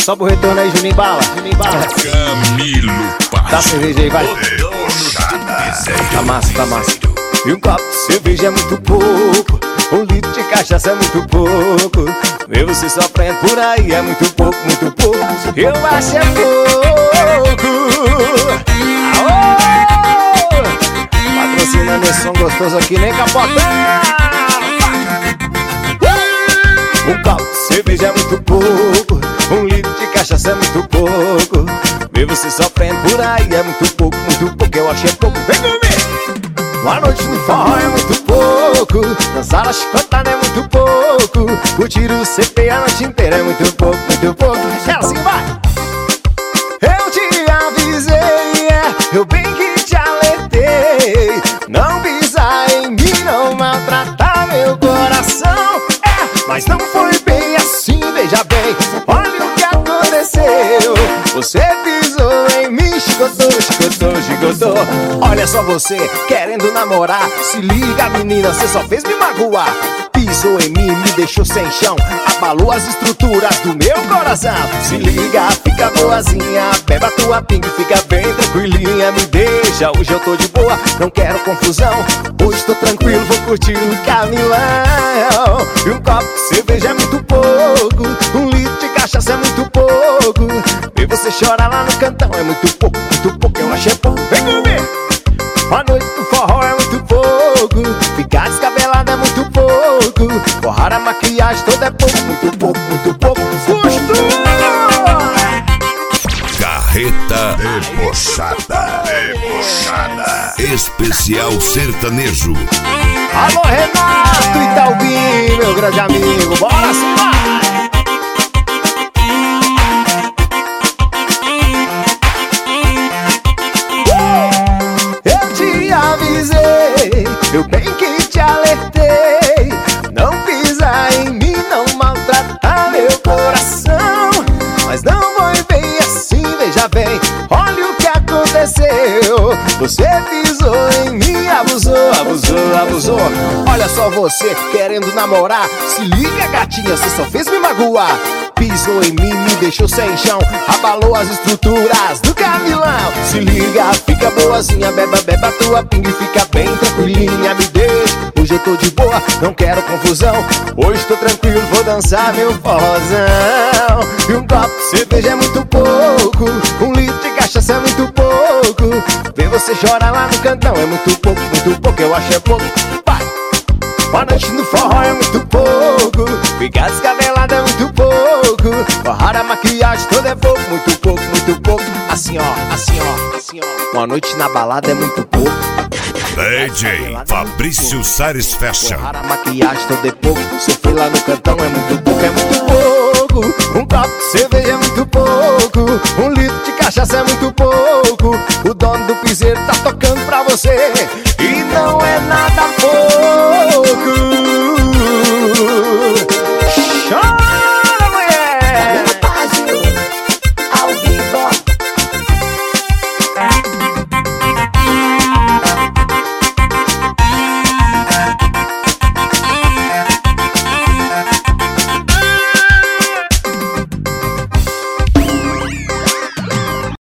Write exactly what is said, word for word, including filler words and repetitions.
sobe o retorno aí, Juninho Bala. Juninho Bala. Camilo Paz. Dá cerveja aí, vai. Tá massa, tá massa. E um copo de cerveja é muito pouco, um litro de cachaça é muito pouco, ver você sofrendo por aí é muito pouco, muito pouco. Eu acho é pouco. Aô! Patrocinando esse som gostoso aqui, nem capotando. Um copo de cerveja é muito pouco, um litro de cachaça é muito pouco, ver você sofrendo por aí é muito pouco, muito pouco. Eu acho é pouco. Vem comigo! Uma noite no forró é muito pouco, dançar a chicotada é muito pouco, curtir o C P a noite inteira é muito pouco, muito pouco. É assim, vai! Eu te avisei, é, eu bem que te alertei, não pisar em mim, não maltratar meu coração. É, mas não foi bem assim, veja bem, olha o que aconteceu. Você pisou em mim, chicotou, chicotou, chicotou. Olha só você, querendo namorar, se liga menina, você só fez me magoar. Pisou em mim, me deixou sem chão, abalou as estruturas do meu coração. Se liga, fica boazinha, bebe a tua pinga e fica bem tranquilinha. Me deixa, hoje eu tô de boa, não quero confusão, hoje tô tranquilo, vou curtir o Camilão. E um copo de cerveja é muito pouco, um litro de cachaça é muito pouco, ver você chorar lá no cantão é muito pouco, muito pouco. Eu achei pouco. Vem comigo! A noite do forró é muito pouco, ficar descabelado é muito pouco, borrar a maquiagem toda é pouco, muito pouco, muito pouco. Custo! Carreta debochada, debochada, especial sertanejo. Alô Renato Itaubim, meu grande amigo, bora sim, vai! Eu bem que te alertei, não pisa em mim, não maltrata meu coração. Mas não foi bem assim, veja bem, olha o que aconteceu. Você pisou em mim, abusou, abusou, abusou. Olha só você, querendo namorar, se liga gatinha, você só fez me magoar. Pisou em mim, me deixou sem chão, abalou as estruturas do Camilão. Se liga, fica boazinha, beba, beba a tua pinga e fica bem tranquilinha. Me deixa, hoje eu tô de boa, não quero confusão, hoje tô tranquilo, vou dançar meu forrozão. E um copo de cerveja é muito pouco, um litro de cachaça é muito pouco, ver você chorar lá no cantão é muito pouco, muito pouco. Eu acho é pouco. Vai! Uma noite no forró é muito pouco, ficar descabelado é muito pouco, borrar a maquiagem toda é pouco, muito pouco, muito pouco. Assim ó, assim ó, assim ó. Uma noite na balada é muito pouco, D J Fabrício Sares Fashion. borrar a maquiagem toda é pouco, sofrer lá no cantão é muito pouco, é muito pouco. Um copo de cerveja é muito pouco, um litro de cachaça é muito pouco, o dono do piseiro tá tocando pra você e não é nada